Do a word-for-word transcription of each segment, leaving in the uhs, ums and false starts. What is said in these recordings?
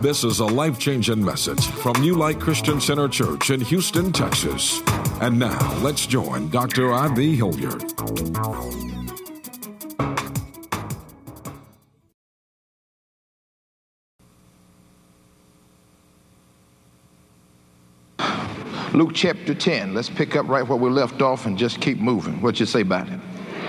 This is a life-changing message from New Light Christian Center Church in Houston, Texas. And now, let's join Doctor I B Hilliard. Luke chapter ten. Let's pick up right where we left off and just keep moving. What you say about it?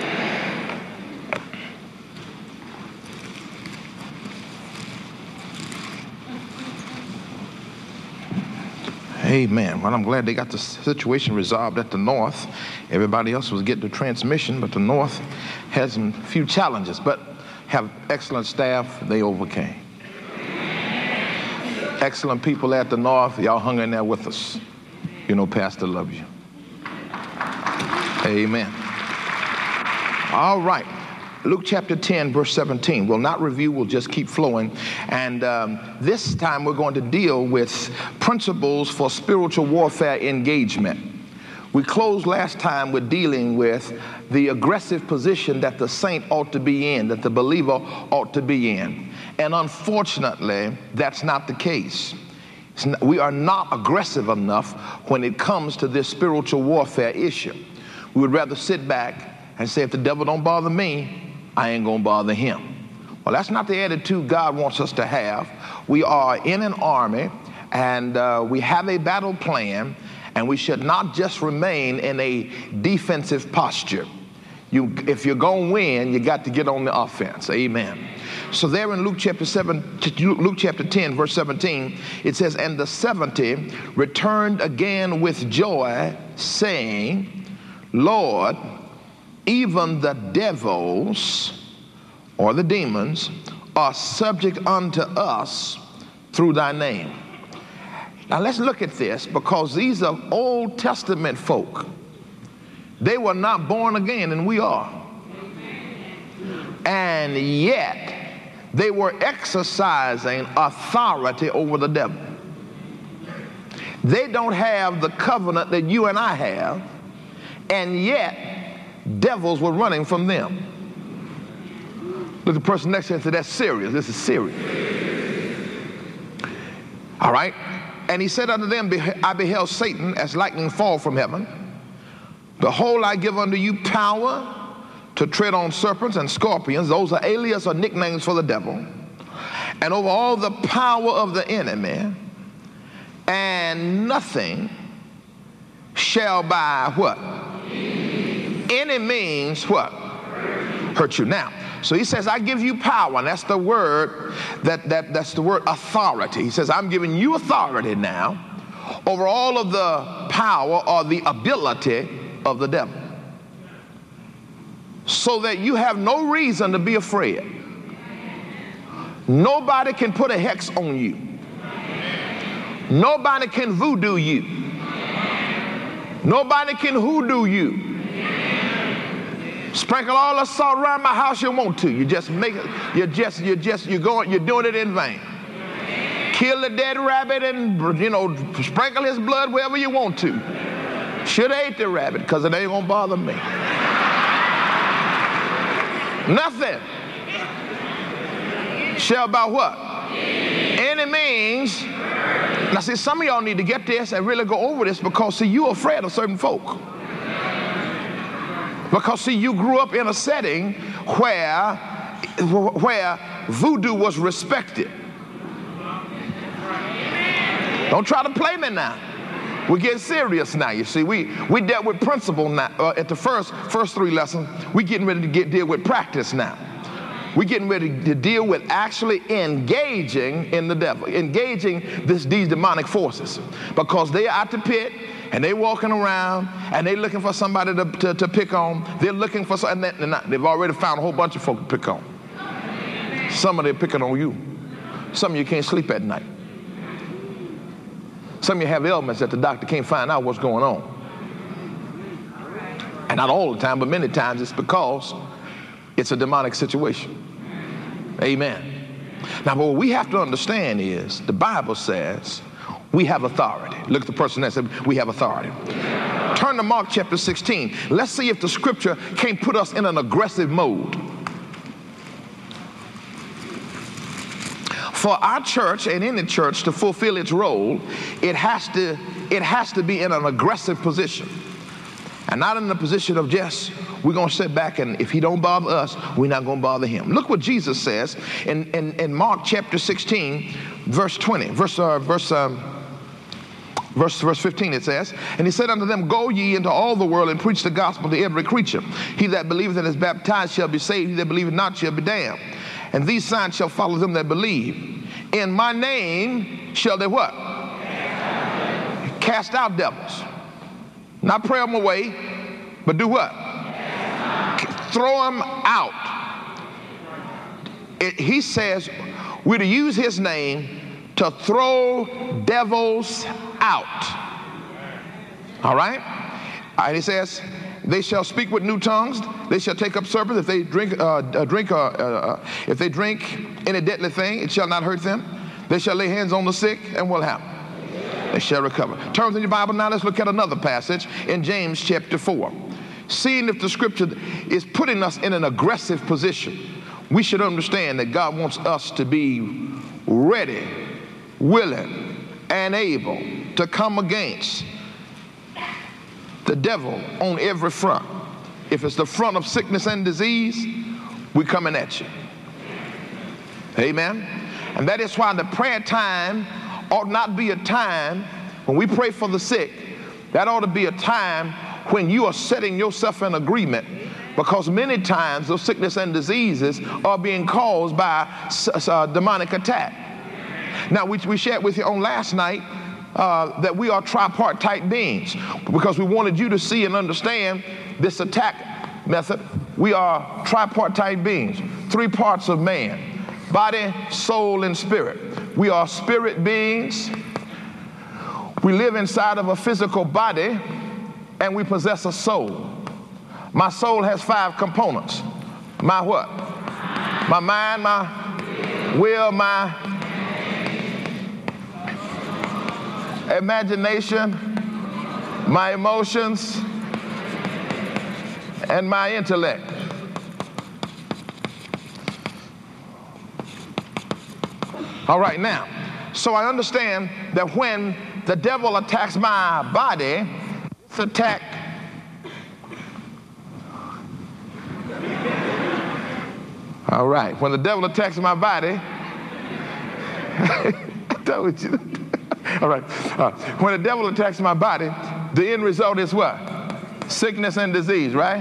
Amen. Well, I'm glad they got the situation resolved at the north. Everybody else was getting the transmission, but the north has some few challenges, but have excellent staff. They overcame. Excellent people at the north. Y'all hung in there with us. You know, Pastor loves you. Amen. All right. Luke chapter ten, verse seventeen. We'll not review, we'll just keep flowing. And um, this time we're going to deal with principles for spiritual warfare engagement. We closed last time with dealing with the aggressive position that the saint ought to be in, that the believer ought to be in. And unfortunately, that's not the case. Not, we are not aggressive enough when it comes to this spiritual warfare issue. We would rather sit back and say, if the devil don't bother me, I ain't gonna bother him. Well, that's not the attitude God wants us to have. We are in an army, and uh, we have a battle plan, and we should not just remain in a defensive posture. You, if you're gonna win, you got to get on the offense. Amen. So there in Luke chapter seven, Luke chapter ten, verse seventeen, it says, and the seventy returned again with joy, saying, Lord, even the devils, or the demons, are subject unto us through thy name. Now let's look at this, because these are Old Testament folk. They were not born again, and we are. And yet, they were exercising authority over the devil. They don't have the covenant that you and I have, and yet, devils were running from them. Look at the person next to you and say, that's serious. This is serious. All right. And he said unto them, I beheld Satan as lightning fall from heaven. Behold, I give unto you power to tread on serpents and scorpions. Those are alias or nicknames for the devil. And over all the power of the enemy. And nothing shall by what? Any means what? Hurt you. Now, so he says, I give you power. And that's the word, that, that, that's the word authority. He says, I'm giving you authority now over all of the power or the ability of the devil, so that you have no reason to be afraid. Nobody can put a hex on you. Nobody can voodoo you. Nobody can hoodoo you. Sprinkle all the salt around my house you want to. You just make it, you just, you just, you're going, you're doing it in vain. Kill the dead rabbit and, you know, sprinkle his blood wherever you want to. Should have ate the rabbit, because it ain't gonna bother me. Nothing shall by what? Any means. Now see, some of y'all need to get this and really go over this, because see, you're afraid of certain folk. Because see, you grew up in a setting where, where voodoo was respected. Don't try to play me now. We're getting serious now, you see. We, we dealt with principle now. Uh, at the first, first three lessons, we're getting ready to get, deal with practice now. We're getting ready to deal with actually engaging in the devil, engaging this, these demonic forces, because they are at the pit and they walking around and they looking for somebody to, to, to pick on. They're looking for some, and they're not, they've already found a whole bunch of folk to pick on. Some of them picking on you. Some of you can't sleep at night. Some of you have ailments that the doctor can't find out what's going on. And not all the time, but many times it's because it's a demonic situation. Amen. Now, what we have to understand is the Bible says we have authority. Look at the person that said we have authority. Turn to Mark chapter sixteen. Let's see if the scripture can't put us in an aggressive mode. For our church and any church to fulfill its role, it has to, it has to be in an aggressive position. And not in the position of just, we're going to sit back and if he don't bother us, we're not going to bother him. Look what Jesus says in, in, in Mark chapter sixteen, verse twenty, verse, uh, verse, um, verse, verse fifteen it says, and he said unto them, go ye into all the world and preach the gospel to every creature. He that believeth and is baptized shall be saved. He that believeth not shall be damned. And these signs shall follow them that believe. In my name shall they what? Cast out devils. Not pray them away, but do what? Throw them out. It, he says we're to use his name to throw devils out. All right? All right, he says, they shall speak with new tongues. They shall take up serpents. If they drink, uh, uh, drink, uh, uh, if they drink any deadly thing, it shall not hurt them. They shall lay hands on the sick, and what happen? They shall recover. Turn in your Bible now. Let's look at another passage in James chapter four. Seeing if the scripture is putting us in an aggressive position, we should understand that God wants us to be ready, willing, and able to come against the devil on every front. If it's the front of sickness and disease, we're coming at you. Amen. And that is why the prayer time ought not be a time when we pray for the sick. That ought to be a time when you are setting yourself in agreement, because many times those sickness and diseases are being caused by a demonic attack. Now, we, we shared with you on last night uh, that we are tripartite beings, because we wanted you to see and understand this attack method. We are tripartite beings, three parts of man: body, soul, and spirit. We are spirit beings. We live inside of a physical body, and we possess a soul. My soul has five components. My what? My mind, my will, my imagination, my emotions, and my intellect. All right, now, so I understand that when the devil attacks my body, this attack all right, when the devil attacks my body, I told you. All right, uh, when the devil attacks my body, the end result is what? Sickness and disease, right?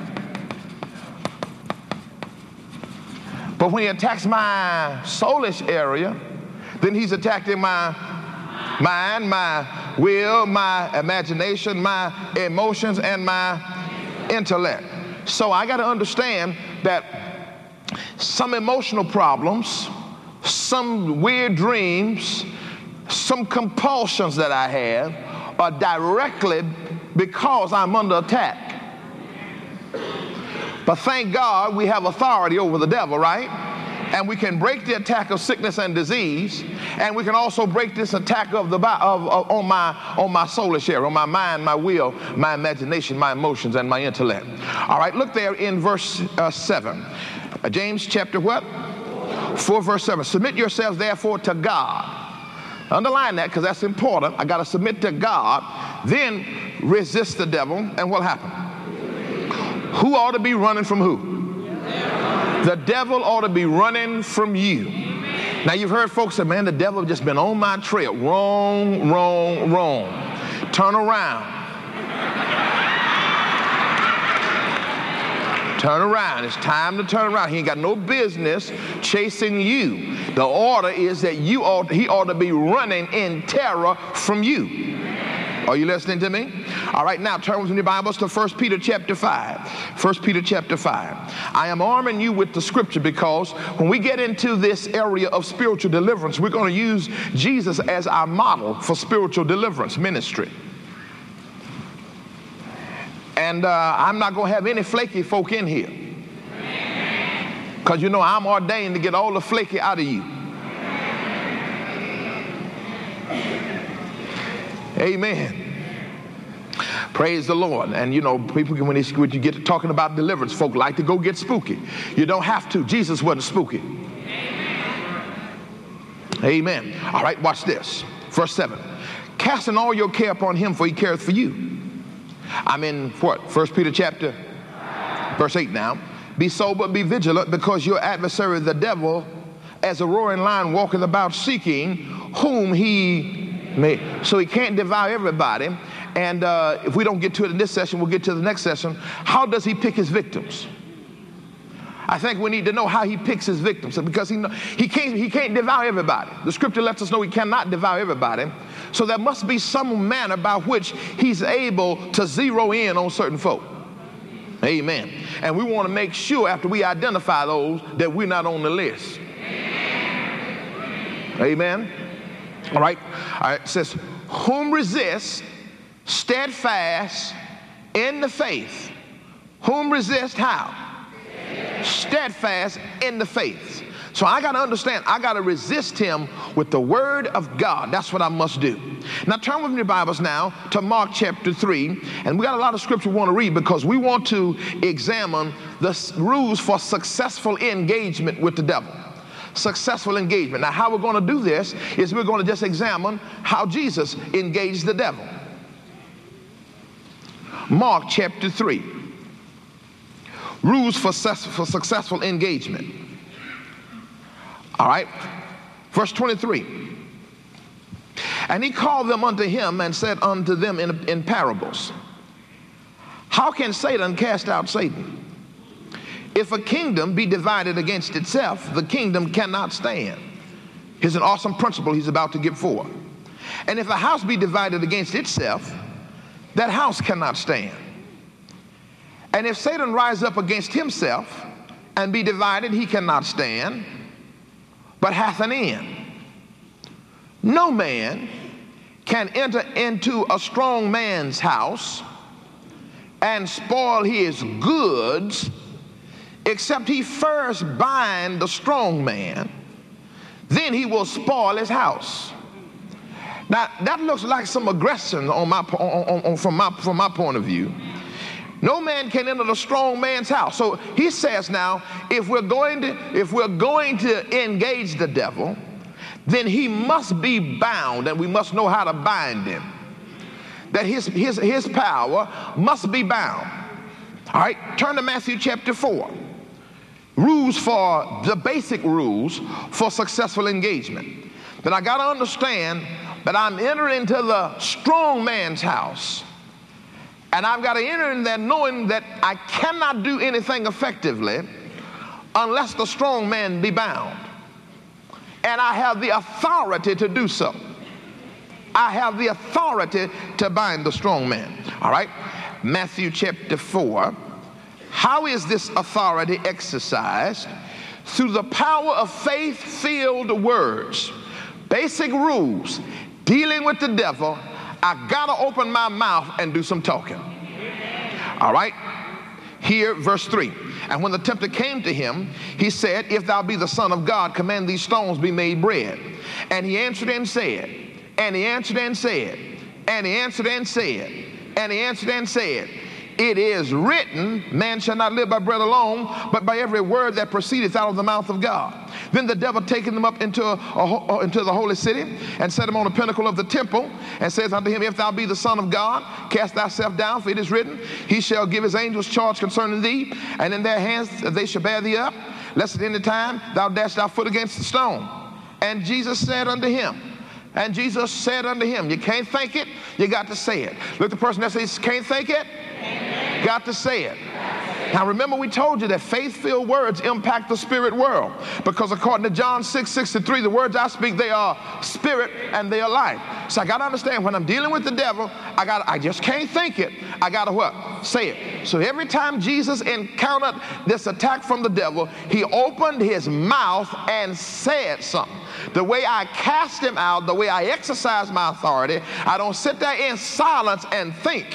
But when he attacks my soulish area, then he's attacking my mind, my will, my imagination, my emotions, and my intellect. So I got to understand that some emotional problems, some weird dreams, some compulsions that I have are directly because I'm under attack. But thank God we have authority over the devil, right? And we can break the attack of sickness and disease, and we can also break this attack of the of, of on my on my soulish area, on my mind, my will, my imagination, my emotions, and my intellect. All right, look there in verse uh, seven, uh, James chapter what? Four verse seven. Submit yourselves therefore to God. Underline that, because that's important. I got to submit to God, then resist the devil, and what happened? Who ought to be running from who? The devil ought to be running from you. Now, you've heard folks say, man, the devil has just been on my trail. Wrong, wrong, wrong. Turn around. Turn around. It's time to turn around. He ain't got no business chasing you. The order is that you ought, he ought to be running in terror from you. Are you listening to me? All right, now turn with your Bibles to First Peter chapter five. First Peter chapter five. I am arming you with the scripture because when we get into this area of spiritual deliverance, we're going to use Jesus as our model for spiritual deliverance ministry. And uh, I'm not going to have any flaky folk in here, because you know I'm ordained to get all the flaky out of you. Amen. Praise the Lord. And you know, people, when, they, when you get to talking about deliverance, folk like to go get spooky. You don't have to. Jesus wasn't spooky. Amen. All right, watch this. Verse seven. Casting all your care upon him, for he careth for you. I'm in what? First Peter chapter, verse eight now. Be sober, be vigilant, because your adversary, the devil, as a roaring lion, walketh about seeking whom he may. So he can't devour everybody. And uh, if we don't get to it in this session, we'll get to the next session. How does he pick his victims? I think we need to know how he picks his victims, because he, he, can't, he can't devour everybody. The scripture lets us know he cannot devour everybody. So there must be some manner by which he's able to zero in on certain folk. Amen. And we want to make sure after we identify those that we're not on the list. Amen. All right. All right. It says, whom resist steadfast in the faith. Whom resist how? Steadfast in the faith. So I got to understand, I got to resist him with the word of God. That's what I must do. Now turn with me your Bibles now to Mark chapter three. And we got a lot of scripture we want to read, because we want to examine the rules for successful engagement with the devil. Successful engagement. Now how we're going to do this is we're going to just examine how Jesus engaged the devil. Mark chapter three. Rules for, for successful engagement. All right. Verse twenty-three. And he called them unto him and said unto them in, in parables, how can Satan cast out Satan? If a kingdom be divided against itself, the kingdom cannot stand. Here's an awesome principle he's about to give forth. And if a house be divided against itself, that house cannot stand. And if Satan rise up against himself and be divided, he cannot stand, but hath an end. No man can enter into a strong man's house and spoil his goods, except he first bind the strong man, then he will spoil his house. Now that looks like some aggression on my, on, on, from my, from my point of view. No man can enter the strong man's house. So he says now, if we're going to, if we're going to engage the devil, then he must be bound, and we must know how to bind him. That his, his, his power must be bound. All right, turn to Matthew chapter four. Rules for, the basic rules for successful engagement. That I got to understand that I'm entering into the strong man's house. And I've got to enter in there knowing that I cannot do anything effectively unless the strong man be bound. And I have the authority to do so. I have the authority to bind the strong man. All right, Matthew chapter four. How is this authority exercised? Through the power of faith-filled words. Basic rules. Dealing with the devil, I gotta open my mouth and do some talking. All right. Here, verse three. And when the tempter came to him, he said, if thou be the Son of God, command these stones be made bread. And he answered and said, and he answered and said, and he answered and said, and he answered and said, it is written, man shall not live by bread alone, but by every word that proceedeth out of the mouth of God. Then the devil taking them up into, a, a, into the holy city, and set him on the pinnacle of the temple, and says unto him, if thou be the Son of God, cast thyself down, for it is written, he shall give his angels charge concerning thee, and in their hands they shall bear thee up, lest at any time thou dash thy foot against the stone. And Jesus said unto him, and Jesus said unto him, you can't think it, you got to say it. Look at the person that says, can't think it, got to say it. Now remember, we told you that faith-filled words impact the spirit world, because according to John six sixty-three, the words I speak, they are spirit and they are life. So I got to understand, when I'm dealing with the devil, I got I just can't think it. I got to what? Say it. So every time Jesus encountered this attack from the devil, he opened his mouth and said something. The way I cast him out, the way I exercise my authority, I don't sit there in silence and think.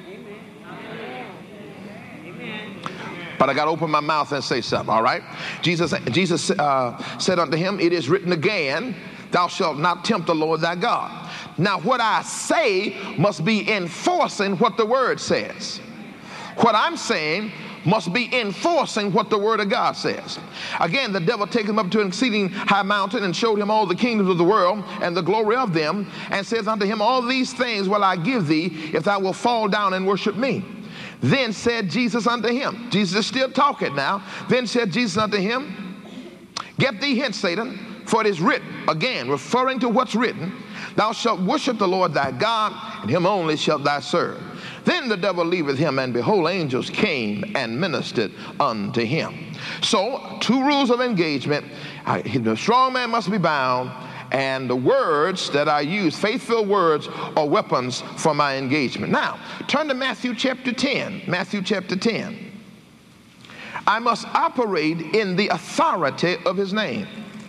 But I got to open my mouth and say something, all right? Jesus, Jesus uh, said unto him, it is written again, thou shalt not tempt the Lord thy God. Now what I say must be enforcing what the word says. What I'm saying must be enforcing what the word of God says. Again, the devil taketh him up to an exceeding high mountain and showed him all the kingdoms of the world and the glory of them, and says unto him, all these things will I give thee if thou wilt fall down and worship me. Then said Jesus unto him, Jesus is still talking now, then said Jesus unto him, get thee hence, Satan, for it is written, again referring to what's written, thou shalt worship the Lord thy God, and him only shalt thou serve. Then the devil leaveth him, and behold, angels came and ministered unto him. So, two rules of engagement. The strong man must be bound, and the words that I use, faith-filled words, are weapons for my engagement. Now, turn to Matthew chapter ten. Matthew chapter ten. I must operate in the authority of his name.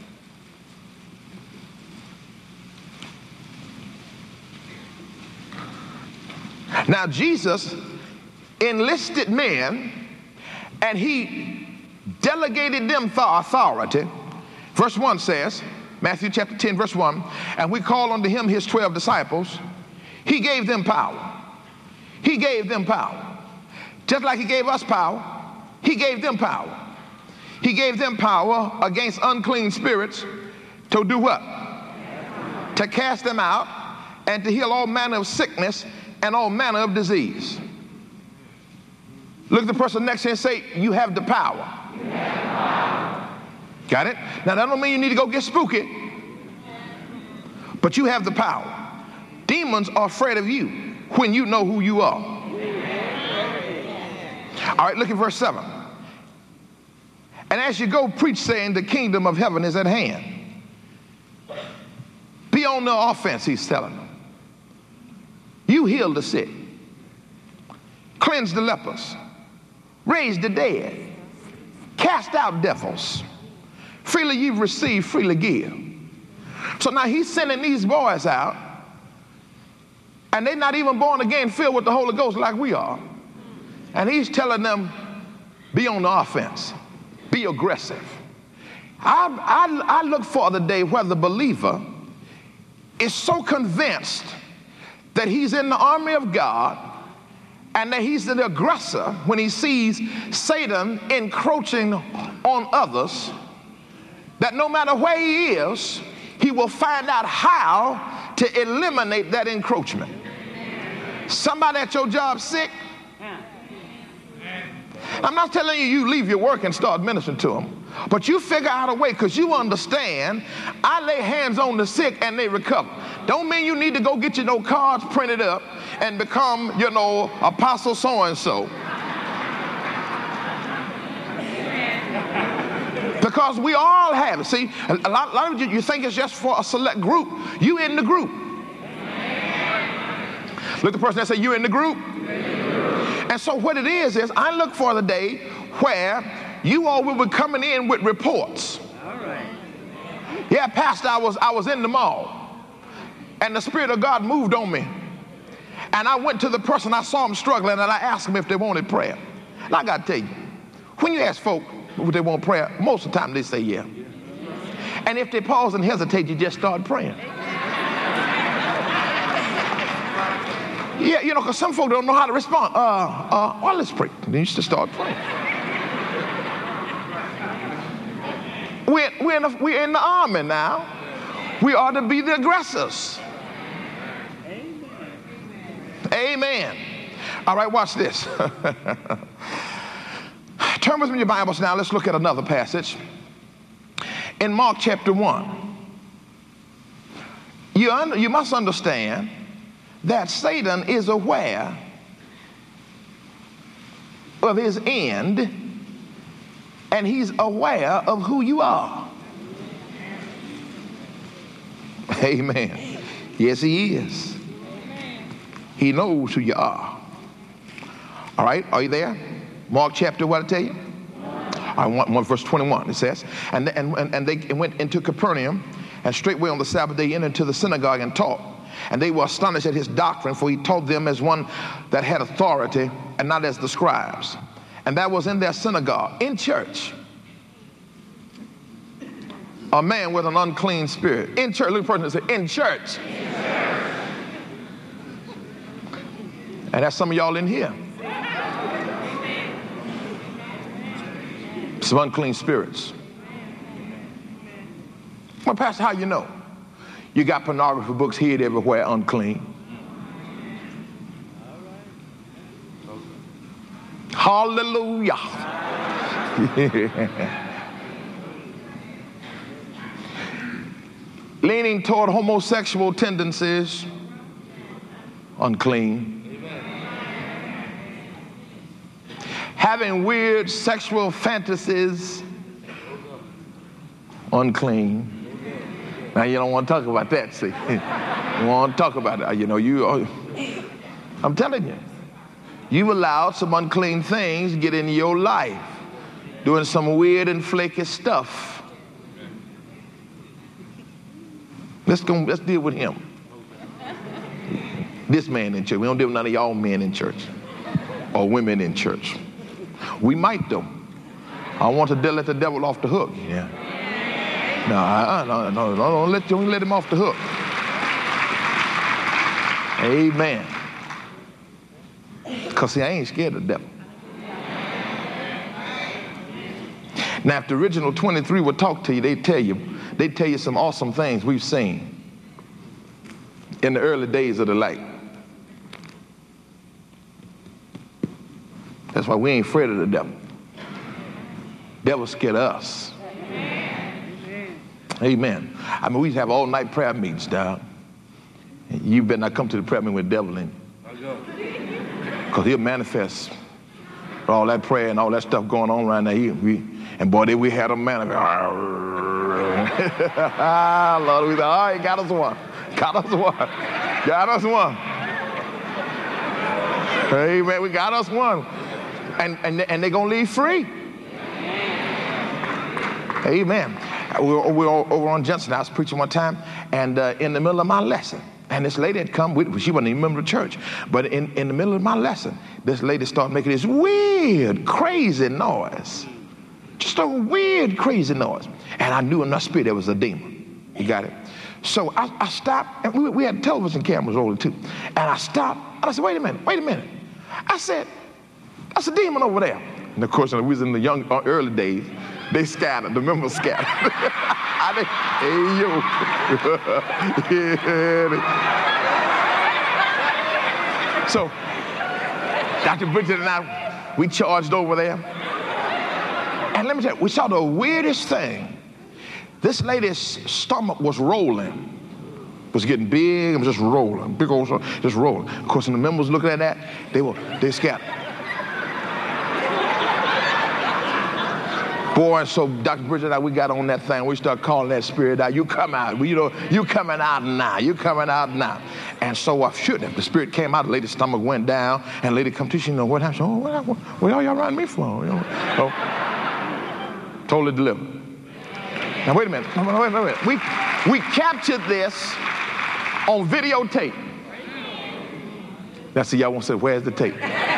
Now, Jesus enlisted men, and he delegated them for authority. Verse one says, Matthew chapter ten, verse one, and we call unto him his twelve disciples. He gave them power. He gave them power. Just like he gave us power, he gave them power. He gave them power against unclean spirits to do what? To cast them out and to heal all manner of sickness and all manner of disease. Look at the person next to you and say, you have the power. You have the power. Got it? Now that don't mean you need to go get spooky, but you have the power. Demons are afraid of you when you know who you are. All right, look at verse seven. And as you go, preach, saying, the kingdom of heaven is at hand. Be on the offense, he's telling them. You heal the sick, cleanse the lepers, raise the dead, cast out devils. Freely you've received, freely give. So now he's sending these boys out, and they're not even born again, filled with the Holy Ghost like we are. And he's telling them, be on the offense, be aggressive. I, I, I look for the day where the believer is so convinced that he's in the army of God and that he's the aggressor when he sees Satan encroaching on others, that no matter where he is, he will find out how to eliminate that encroachment. Somebody at your job sick, I'm not telling you you leave your work and start ministering to them, but you figure out a way, because you understand, I lay hands on the sick and they recover. Don't mean you need to go get your no cards printed up and become, you know, apostle so-and-so. Because we all have it. See, a lot, a lot of you, you think it's just for a select group. You in the group. Look at the person that say, you in the group. And so what it is, is I look for the day where you all will be coming in with reports. All right. Yeah, Pastor, I was, I was in the mall, and the Spirit of God moved on me. And I went to the person, I saw them struggling, and I asked them if they wanted prayer. And I got to tell you, when you ask folk if they want prayer, most of the time they say yeah. And if they pause and hesitate, you just start praying. Yeah, you know, because some folk don't know how to respond. Uh, uh, well, let's pray. Then you should start praying. We're, we're, in the, we're in the army now. We are to be the aggressors. Amen. Amen. All right, watch this. Turn with me your Bibles now. Let's look at another passage. In Mark chapter one. You, un- you must understand that Satan is aware of his end, and he's aware of who you are. Amen. Yes, he is. He knows who you are. All right, are you there? Mark chapter, what I tell you? I want one verse twenty-one. It says, and and and they went into Capernaum, and straightway on the Sabbath they entered into the synagogue and taught. And they were astonished at his doctrine, for he taught them as one that had authority and not as the scribes. And that was in their synagogue, in church, a man with an unclean spirit. In church, look at the person and say, in church. In church. And that's some of y'all in here. Some unclean spirits. Well, Pastor, how you know? You got pornography books hid everywhere, unclean. Hallelujah. Leaning toward homosexual tendencies, unclean. Having weird sexual fantasies, unclean. Now you don't want to talk about that, see. You want to talk about it. You know, you, I'm telling you, you've allowed some unclean things to get into your life, doing some weird and flaky stuff. Let's go, let's deal with him. This man in church. We don't deal with none of y'all men in church or women in church. We might though. I want to let the devil off the hook. Yeah. No, I, no, no, no, don't let, don't let him off the hook. Amen. Because see, I ain't scared of the devil. Now, if the original twenty-three would talk to you, they'd tell you, they'd tell you some awesome things we've seen in the early days of the light. That's why we ain't afraid of the devil. Devil scared of us. Amen. Amen. I mean, we have all-night prayer meetings, dog. You better not come to the prayer meeting with the devil in you. Because he'll manifest all that prayer and all that stuff going on right now. He, we, and boy, did we had a manifest. Lord, we said, all right, got us one. Got us one. Got us one. Amen. We got us one. And, and, and they're going to leave free. Amen. We were, we were over on Johnson. I was preaching one time, and uh, in the middle of my lesson, and this lady had come with, she wasn't even a member of the church, but in, in the middle of my lesson, this lady started making this weird, crazy noise. Just a weird, crazy noise. And I knew in my spirit there was a demon. You got it? So I, I stopped, and we, we had television cameras rolling too. And I stopped, and I said, wait a minute, wait a minute. I said, that's a demon over there. And of course, when we was in the young, early days, they scattered, the members scattered. I think, hey, yo. So, Doctor Bridget and I, we charged over there. And let me tell you, we saw the weirdest thing. This lady's stomach was rolling. It was getting big, it was just rolling. Big old stomach, just rolling. Of course, when the members looking at that, they were, they scattered. Boy, and so Doctor Bridget and I, we got on that thing. We started calling that spirit out. You come out. We, you know, you coming out now. You coming out now. And so I should have. The spirit came out. The lady's stomach went down. And the lady come to, she you know what happened. Oh, what, what, what are y'all running me for? You know, so, totally delivered. Now, wait a minute. Wait, wait, wait, wait. We, we captured this on videotape. Now, see, y'all won't say, where's the tape?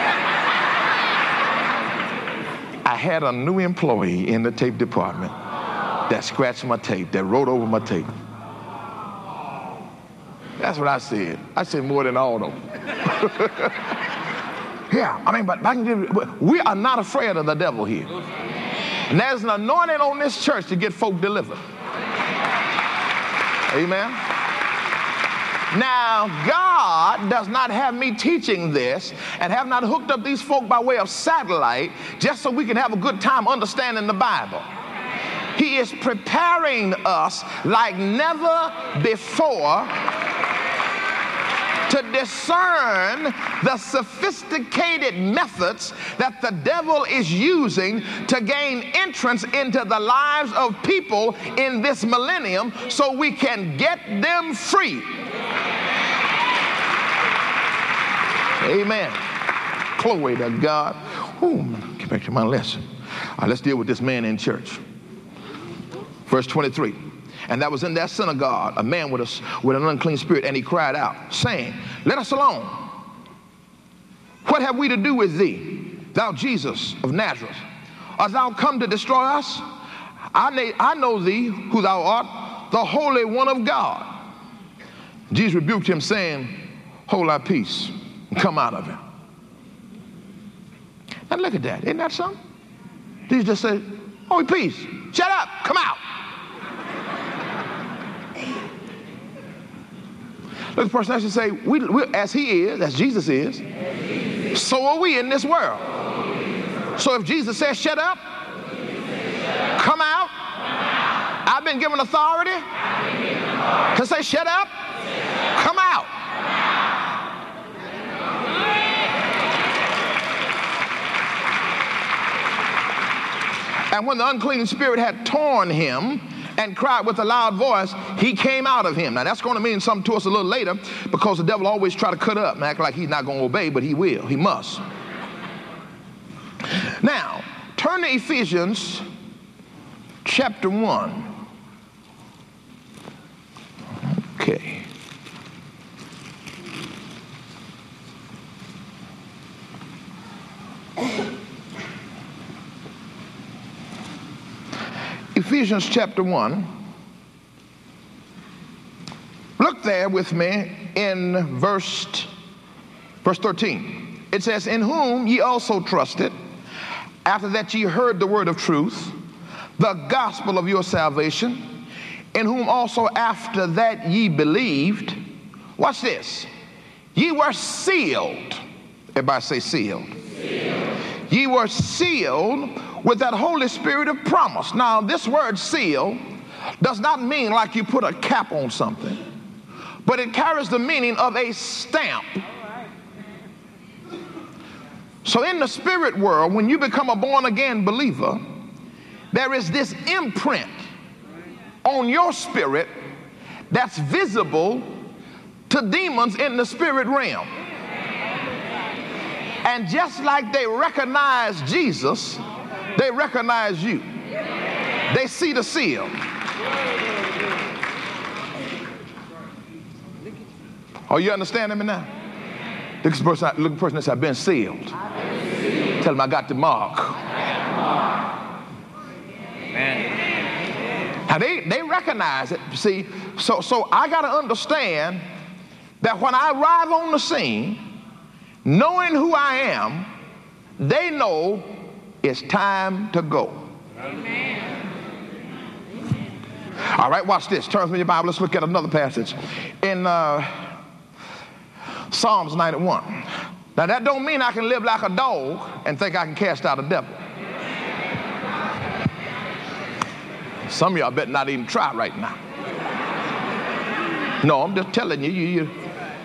I had a new employee in the tape department that scratched my tape, that wrote over my tape. That's what I said. I said more than all of them. Yeah, I mean, but I can give you, we are not afraid of the devil here. And there's an anointing on this church to get folk delivered. Amen. Now, God does not have me teaching this and have not hooked up these folk by way of satellite just so we can have a good time understanding the Bible. He is preparing us like never before to discern the sophisticated methods that the devil is using to gain entrance into the lives of people in this millennium so we can get them free. Amen. Glory to God. Ooh, get back to my lesson. All right, let's deal with this man in church. Verse twenty-three. And that was in that synagogue a man with, a, with an unclean spirit, and he cried out, saying, let us alone. What have we to do with thee, thou Jesus of Nazareth? Art thou come to destroy us? I, na- I know thee, who thou art, the Holy One of God. Jesus rebuked him, saying, hold thy peace, and come out of him. Now look at that. Isn't that something? Jesus just said, Oh, peace. Shut up. Come out. Look at the person next to say, we, we, as he is, as Jesus is, so are we in this world. So if Jesus says, shut up, come out, I've been given authority to say, shut up, come out. And when the unclean spirit had torn him and cried with a loud voice, he came out of him. Now that's going to mean something to us a little later, because the devil always try to cut up and act like he's not going to obey, but he will. He must. Now, turn to Ephesians chapter one. Okay. Ephesians chapter one. Look there with me in verse, verse thirteen. It says, in whom ye also trusted, after that ye heard the word of truth, the gospel of your salvation, in whom also after that ye believed. Watch this. Ye were sealed. Everybody say sealed. Sealed. Ye were sealed with that Holy Spirit of promise. Now, this word seal does not mean like you put a cap on something, but it carries the meaning of a stamp. So in the spirit world, when you become a born-again believer, there is this imprint on your spirit that's visible to demons in the spirit realm. And just like they recognize Jesus, they recognize you. They see the seal. Are you understanding me now? Look at the person, look at the person that said, I've been sealed. Tell them I got the mark. Amen. Now they, they recognize it. See, so, so I got to understand that when I arrive on the scene, knowing who I am, they know it's time to go. Amen. All right, watch this. Turn with your Bible. Let's look at another passage in uh, Psalms ninety-one. Now that don't mean I can live like a dog and think I can cast out a devil. Some of y'all better not even try right now. No, I'm just telling you, you, you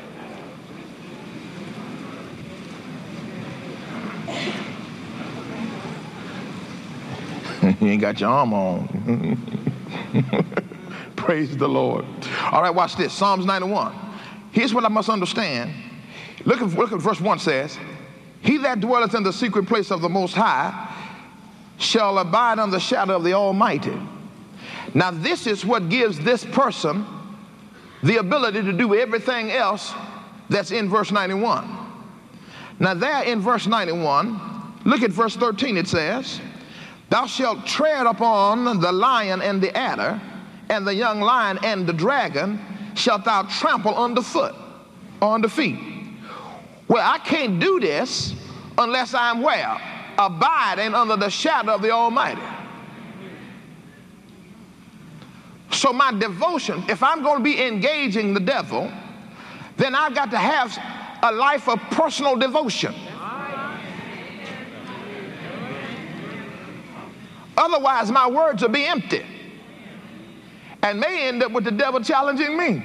You ain't got your arm on. Praise the Lord. All right, watch this. Psalms ninety-one. Here's what I must understand. Look at, look at verse one says, he that dwelleth in the secret place of the Most High shall abide under the shadow of the Almighty. Now this is what gives this person the ability to do everything else that's in verse ninety-one. Now there in verse ninety-one, look at verse thirteen. It says, thou shalt tread upon the lion and the adder, and the young lion and the dragon shalt thou trample underfoot, or under feet. Well, I can't do this unless I'm where? Abiding under the shadow of the Almighty. So my devotion, if I'm going to be engaging the devil, then I've got to have a life of personal devotion. Otherwise, my words will be empty and may end up with the devil challenging me.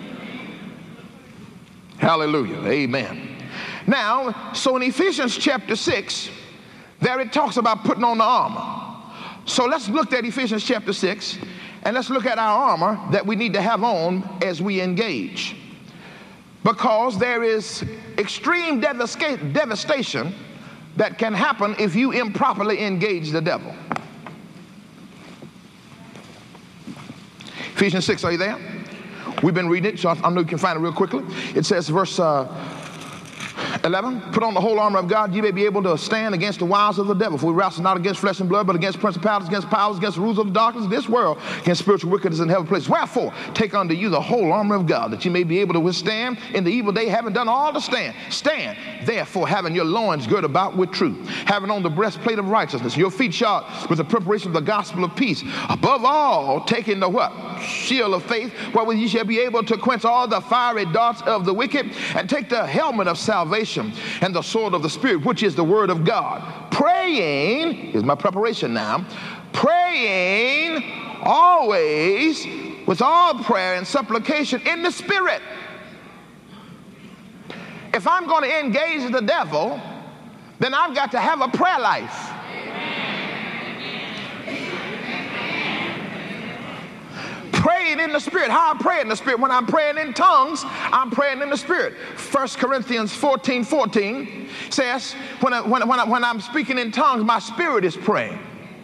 Hallelujah. Amen. Now, so in Ephesians chapter six, there it talks about putting on the armor. So let's look at Ephesians chapter six, and let's look at our armor that we need to have on as we engage. Because there is extreme devasta- devastation that can happen if you improperly engage the devil. Ephesians six, are you there? We've been reading it, so I know you can find it real quickly. It says, verse uh, eleven, put on the whole armor of God, you may be able to stand against the wiles of the devil. For we wrestle not against flesh and blood, but against principalities, against powers, against the rulers of the darkness of this world, against spiritual wickedness in heavenly places. Wherefore, take unto you the whole armor of God, that you may be able to withstand in the evil day, having done all to stand. Stand, therefore, having your loins girt about with truth, having on the breastplate of righteousness, your feet shod with the preparation of the gospel of peace. Above all, taking the what? Shield of faith, wherewith ye shall be able to quench all the fiery darts of the wicked, and take the helmet of salvation and the sword of the Spirit, which is the word of God. Praying, here's my preparation now, praying always with all prayer and supplication in the Spirit. If I'm going to engage the devil, then I've got to have a prayer life. Praying in the Spirit. How I pray in the Spirit? When I'm praying in tongues, I'm praying in the Spirit. First Corinthians fourteen fourteen says, when, I, when, when, I, when I'm speaking in tongues, my spirit is praying.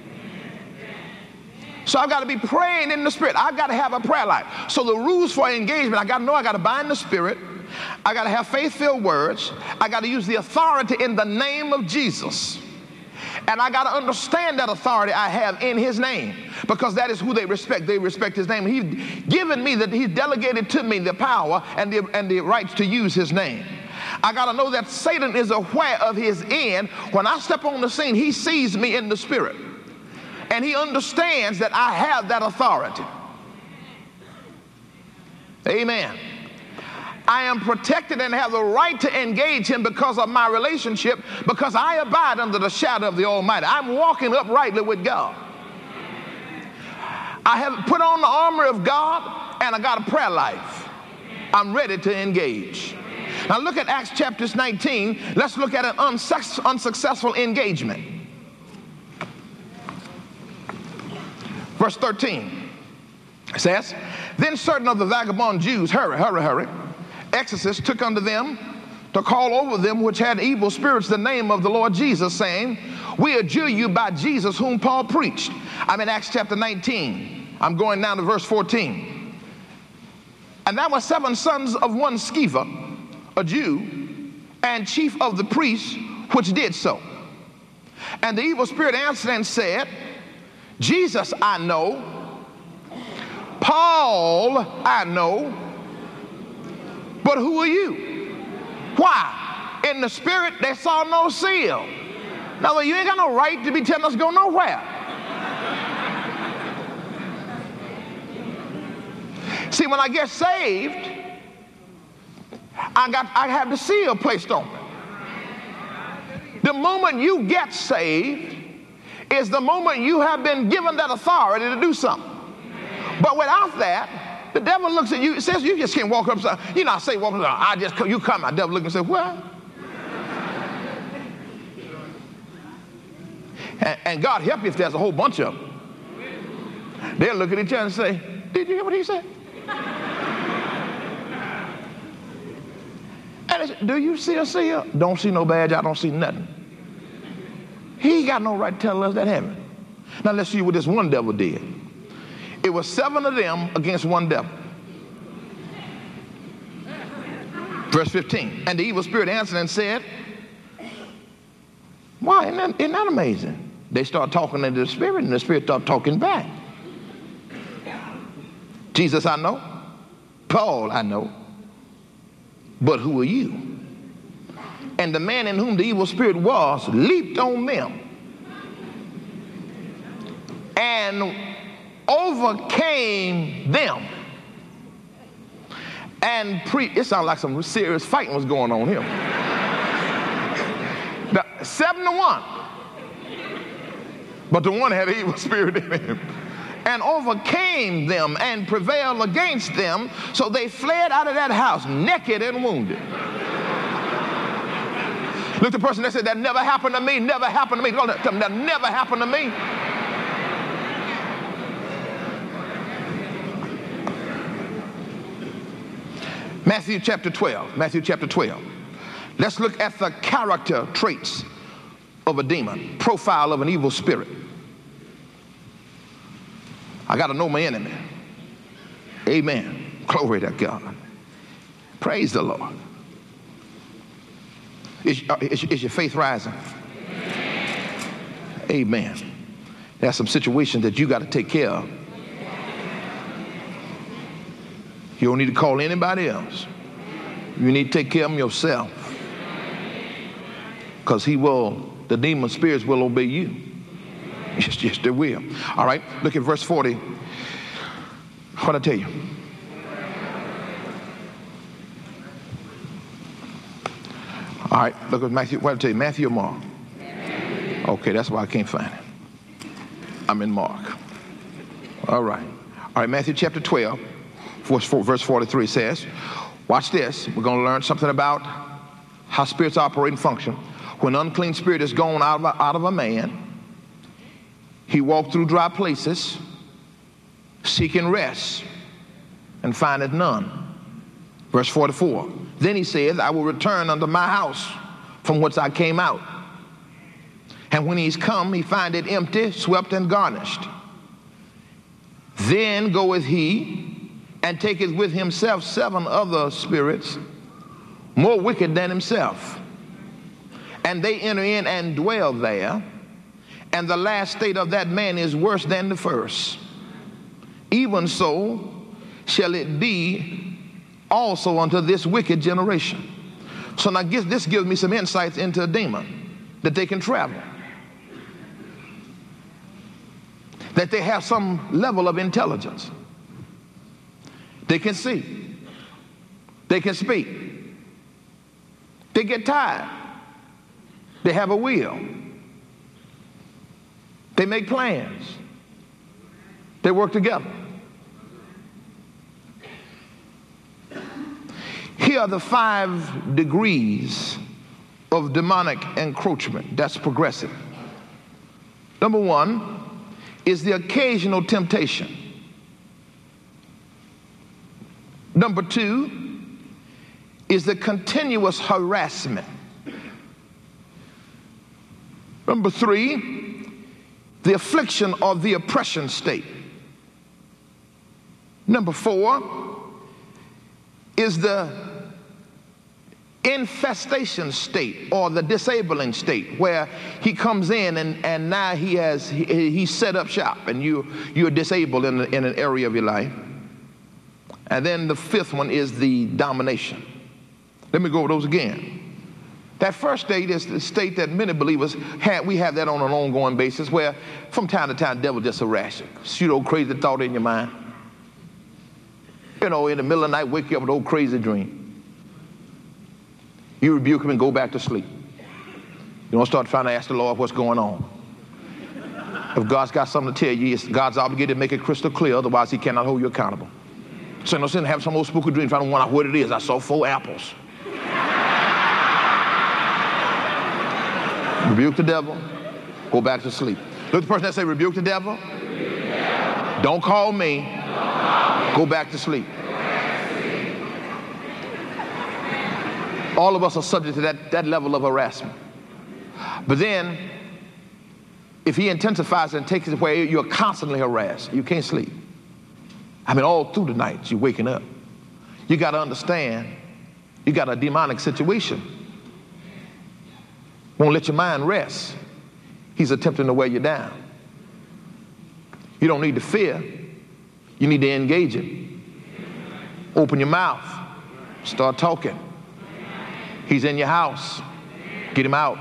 So I've got to be praying in the Spirit. I've got to have a prayer life. So the rules for engagement, I got to know I got to bind the Spirit. I got to have faith-filled words. I got to use the authority in the name of Jesus. And I got to understand that authority I have in his name, because that is who they respect. They respect his name. He's given me that, he's delegated to me the power and the, and the rights to use his name. I got to know that Satan is aware of his end. When I step on the scene, he sees me in the Spirit. And he understands that I have that authority. Amen. I am protected and have the right to engage him because of my relationship, because I abide under the shadow of the Almighty. I'm walking uprightly with God. I have put on the armor of God, and I got a prayer life. I'm ready to engage. Now look at Acts chapter nineteen. Let's look at an unsuc- unsuccessful engagement. Verse thirteen says, then certain of the vagabond Jews, hurry, hurry, hurry, exorcists took unto them to call over them which had evil spirits the name of the Lord Jesus, saying, we adjure you by Jesus whom Paul preached. I'm in Acts chapter nineteen. I'm going down to verse fourteen. And that was seven sons of one Sceva, a Jew, and chief of the priests, which did so. And the evil spirit answered and said, Jesus I know, Paul I know, but who are you? Why? In the Spirit they saw no seal. Now you ain't got no right to be telling us to go nowhere. See, when I get saved, I got I have the seal placed on me. The moment you get saved is the moment you have been given that authority to do something. But without that, the devil looks at you, it says you just can't walk up, you know, I say walk up, I just come, you come, my devil look and say, what? and, and God help you if there's a whole bunch of them. They'll look at each other and say, did you hear what he said? And I said, do you see a seal? Don't see no badge, I don't see nothing. He got no right to tell us that, haven't he? Now let's see what this one devil did. It was seven of them against one devil. Verse fifteen. And the evil spirit answered and said, why, isn't that, isn't that amazing? They start talking into the spirit, and the spirit start talking back. Jesus I know, Paul I know, but who are you? And the man in whom the evil spirit was leaped on them and overcame them. And pre it sounds like some serious fighting was going on here. The, seven to one. But the one had an evil spirit in him. And overcame them and prevailed against them, so they fled out of that house naked and wounded. Look at the person that said, that never happened to me, never happened to me. Tell them, that never happened to me. Matthew chapter twelve, Matthew chapter twelve. Let's look at the character traits of a demon, profile of an evil spirit. I got to know my enemy. Amen. Glory to God. Praise the Lord. Is, uh, is, is your faith rising? Amen. There's some situations that you got to take care of. You don't need to call anybody else. You need to take care of them yourself. Because he will, the demon spirits will obey you. Yes, yes, they will. All right, look at verse forty. What I tell you? All right, look at Matthew. What I tell you? Matthew or Mark? Okay, that's why I can't find it. I'm in Mark. All right. All right, Matthew chapter twelve, verse forty-three says, watch this. We're going to learn something about how spirits operate and function. When unclean spirit is gone out of a, out of a man, he walked through dry places, seeking rest, and findeth none. Verse forty-four. Then he says, I will return unto my house from whence I came out. And when he's come, he find it empty, swept, and garnished. Then goeth he and taketh with himself seven other spirits, more wicked than himself. And they enter in and dwell there. And the last state of that man is worse than the first. Even so shall it be also unto this wicked generation. So now this gives me some insights into a demon, that they can travel, that they have some level of intelligence, they can see, they can speak, they get tired, they have a will, they make plans, they work together. Here are the five degrees of demonic encroachment. That's progressive. Number one is the occasional temptation. Number two is the continuous harassment. Number three, the affliction or the oppression state. Number four is the infestation state or the disabling state, where he comes in and, and now he has he, he's set up shop and you you're disabled in, in an area of your life. And then the fifth one is the domination. Let me go over those again. That first state is the state that many believers have. We have that on an ongoing basis, where from time to time the devil just harass you. Pseudo crazy thought in your mind. You know, in the middle of the night, wake you up with an old crazy dream. You rebuke him and go back to sleep. You don't start trying to ask the Lord what's going on. If God's got something to tell you, God's obligated to make it crystal clear, otherwise he cannot hold you accountable. So no sin have some old spooky dream trying to wonder what it is. I saw four apples. Rebuke the devil, go back to sleep. Look at the person that say, rebuke the devil. Rebuke the devil. Don't call me. Don't call me. Go back to sleep. All of us are subject to that, that level of harassment. But then, if he intensifies and takes it where you're constantly harassed, you can't sleep. I mean, all through the night, you're waking up. You got to understand, you got a demonic situation. Won't let your mind rest. He's attempting to wear you down. You don't need to fear. You need to engage it. Open your mouth. Start talking. He's in your house. Get him out.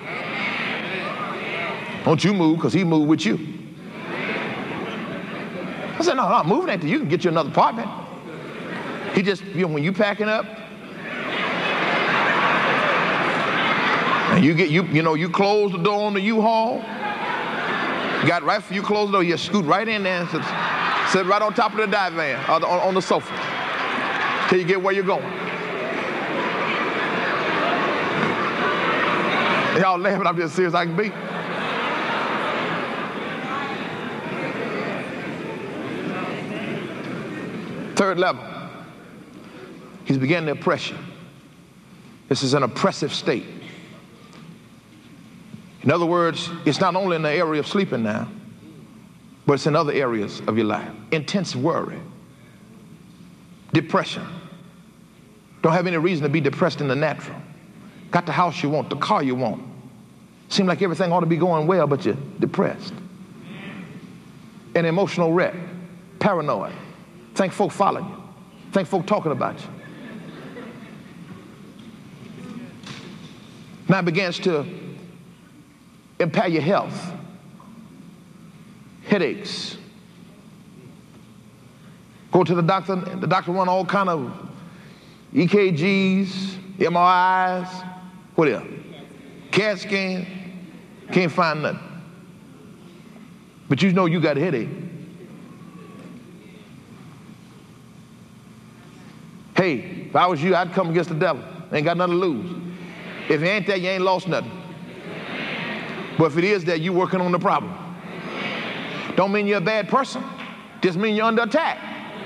Don't you move, because he moved with you. I said, no, no, I'm moving after you. Can get you another apartment. He just, you know, when you packing up, and you get, you, you know, you close the door on the U-Haul, you got right for you close the door, you scoot right in there and sit, sit right on top of the divan, or the, on, on the sofa, till you get where you're going. Y'all laughing, I'm just serious I can be. Third level, he's beginning the oppression. This is an oppressive state. In other words, it's not only in the area of sleeping now, but it's in other areas of your life. Intense worry, depression. Don't have any reason to be depressed in the natural. got the house you want, the car you want. Seems like everything ought to be going well, but you're depressed. An emotional wreck, paranoid. Think folk following you. Think folk talking about you. Now it begins to impair your health. Headaches. Go to the doctor, the doctor run all kind of E K Gs, M R Is, what else? CAT scan, can't find nothing. But you know you got a headache. Hey, if I was you, I'd come against the devil. Ain't got nothing to lose. If it ain't that, you ain't lost nothing. But if it is that, you working on the problem. Don't mean you're a bad person. Just mean you're under attack.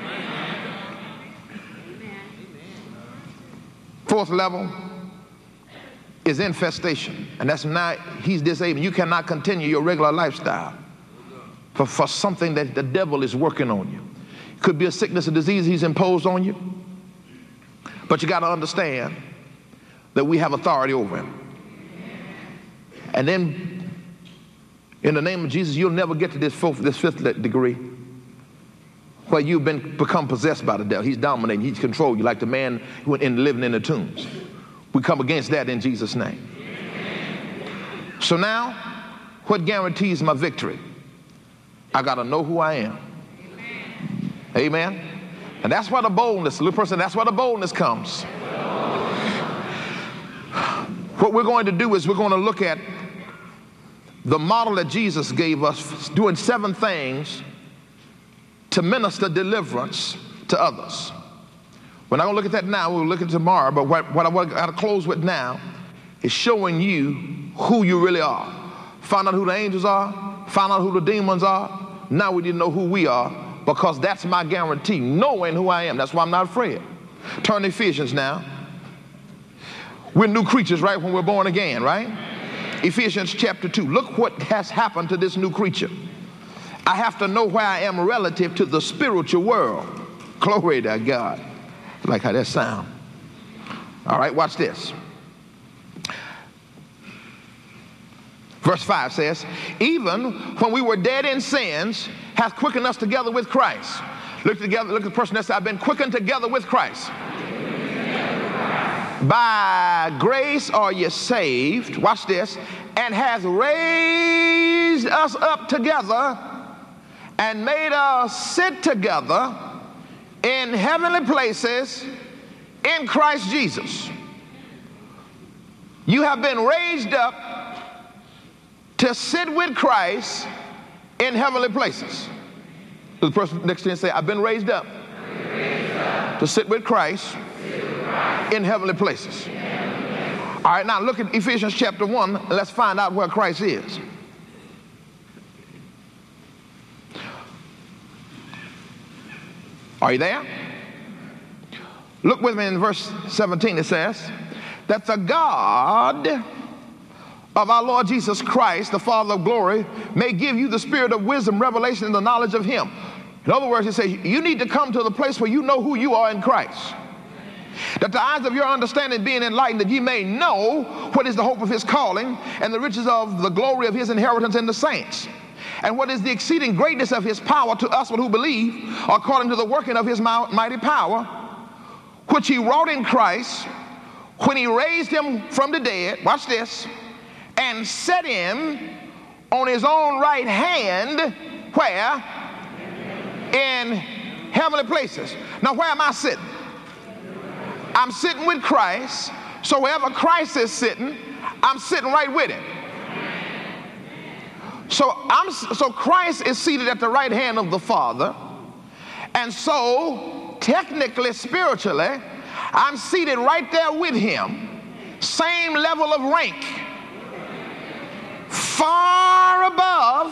Fourth level is infestation. And that's not, he's disabled. You cannot continue your regular lifestyle for, for something that the devil is working on you. It could be a sickness or disease he's imposed on you. But you got to understand that we have authority over him. And then, in the name of Jesus, you'll never get to this fourth, this fifth degree where you've been become possessed by the devil. He's dominating, he's controlling you like the man who went in living in the tombs. We come against that in Jesus' name. So now, what guarantees my victory? I got to know who I am. Amen. And that's where the boldness, little person, that's where the boldness comes. What we're going to do is we're going to look at the model that Jesus gave us, doing seven things to minister deliverance to others. We're not going to look at that now, we'll look at it tomorrow, but what, what I want to close with now is showing you who you really are. Find out who the angels are, find out who the demons are. Now we need to know who we are, because that's my guarantee, knowing who I am. That's why I'm not afraid. Turn to Ephesians now. We're new creatures, right, when we're born again, right? Ephesians chapter two. Look what has happened to this new creature. I have to know where I am relative to the spiritual world. Glory to God. I like how that sounds. All right, watch this. Verse five says, even when we were dead in sins, hath quickened us together with Christ. Look together, look at the person that said, I've been quickened together with Christ. By grace are you saved, watch this, and hath raised us up together and made us sit together in heavenly places in Christ Jesus. You have been raised up to sit with Christ in heavenly places. The person next to you say, I've been raised up, been raised up to sit with Christ, sit with Christ in heavenly places. In heavenly places. All right, now look at Ephesians chapter one, and let's find out where Christ is. Are you there? Look with me in verse seventeen. It says that the God of our Lord Jesus Christ, the Father of glory, may give you the spirit of wisdom, revelation, and the knowledge of him. In other words, he says you need to come to the place where you know who you are in Christ. That the eyes of your understanding being enlightened, that ye may know what is the hope of his calling and the riches of the glory of his inheritance in the saints. And what is the exceeding greatness of his power to us who believe, according to the working of his mighty power, which he wrought in Christ when he raised him from the dead, watch this, and set him on his own right hand, where? In heavenly places. Now where am I sitting? I'm sitting with Christ, so wherever Christ is sitting, I'm sitting right with him. So I'm so Christ is seated at the right hand of the Father, and so technically, spiritually, I'm seated right there with him, same level of rank, far above,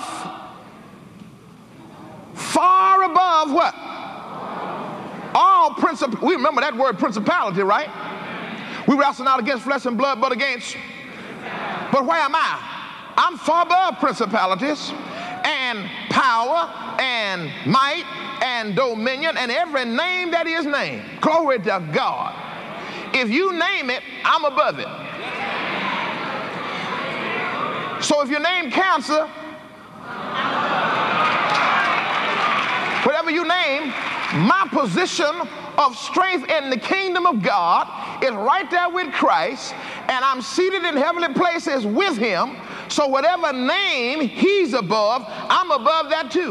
far above what? All princip. We remember that word principality, right? We wrestle not against flesh and blood, but against. But where am I? I'm far above principalities and power and might and dominion and every name that is named. Glory to God. If you name it, I'm above it. So if you're named cancer, whatever you name, my position of strength in the kingdom of God is right there with Christ, and I'm seated in heavenly places with him. So whatever name he's above, I'm above that too.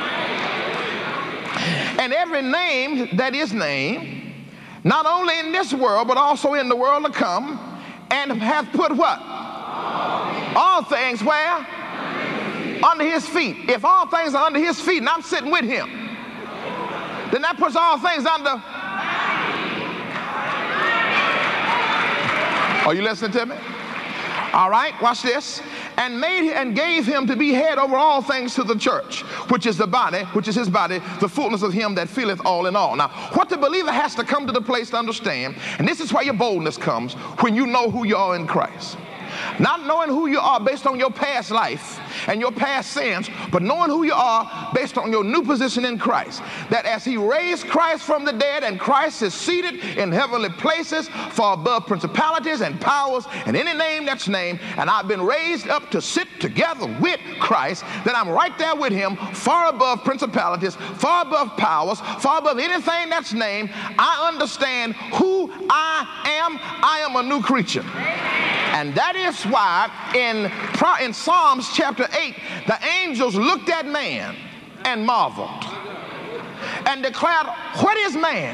And every name that is named, not only in this world, but also in the world to come, and hath put what? All things where? Under his feet. If all things are under his feet and I'm sitting with him, then that puts all things under. Are you listening to me? All right, watch this. And made and gave him to be head over all things to the church, which is the body, which is his body, the fullness of him that filleth all in all. Now, what the believer has to come to the place to understand, and this is where your boldness comes, when you know who you are in Christ. Not knowing who you are based on your past life and your past sins, but knowing who you are based on your new position in Christ. That as he raised Christ from the dead and Christ is seated in heavenly places far above principalities and powers and any name that's named, and I've been raised up to sit together with Christ, that I'm right there with him, far above principalities, far above powers, far above anything that's named. I understand who I am. I am a new creature. And that is why in, in Psalms chapter eight, the angels looked at man and marveled and declared, what is man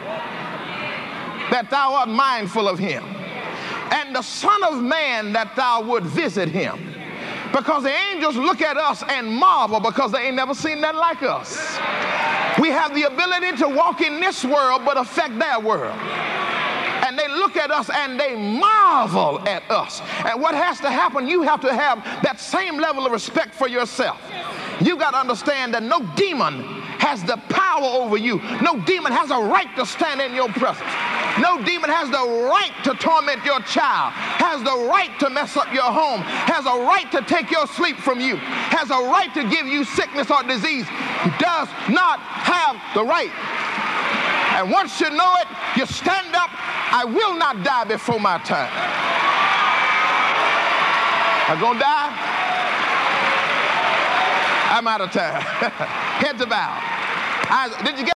that thou art mindful of him? And the Son of Man that thou would visit him. Because the angels look at us and marvel because they ain't never seen nothing like us. We have the ability to walk in this world but affect their world. And they look at us and they marvel at us. And what has to happen, you have to have that same level of respect for yourself. You got to understand that no demon has the power over you. No demon has a right to stand in your presence. No demon has the right to torment your child, has the right to mess up your home, has a right to take your sleep from you, has a right to give you sickness or disease. He does not have the right. And once you know it, you stand up. I will not die before my time. I'm going to die. I'm out of time. Heads about. I, did you get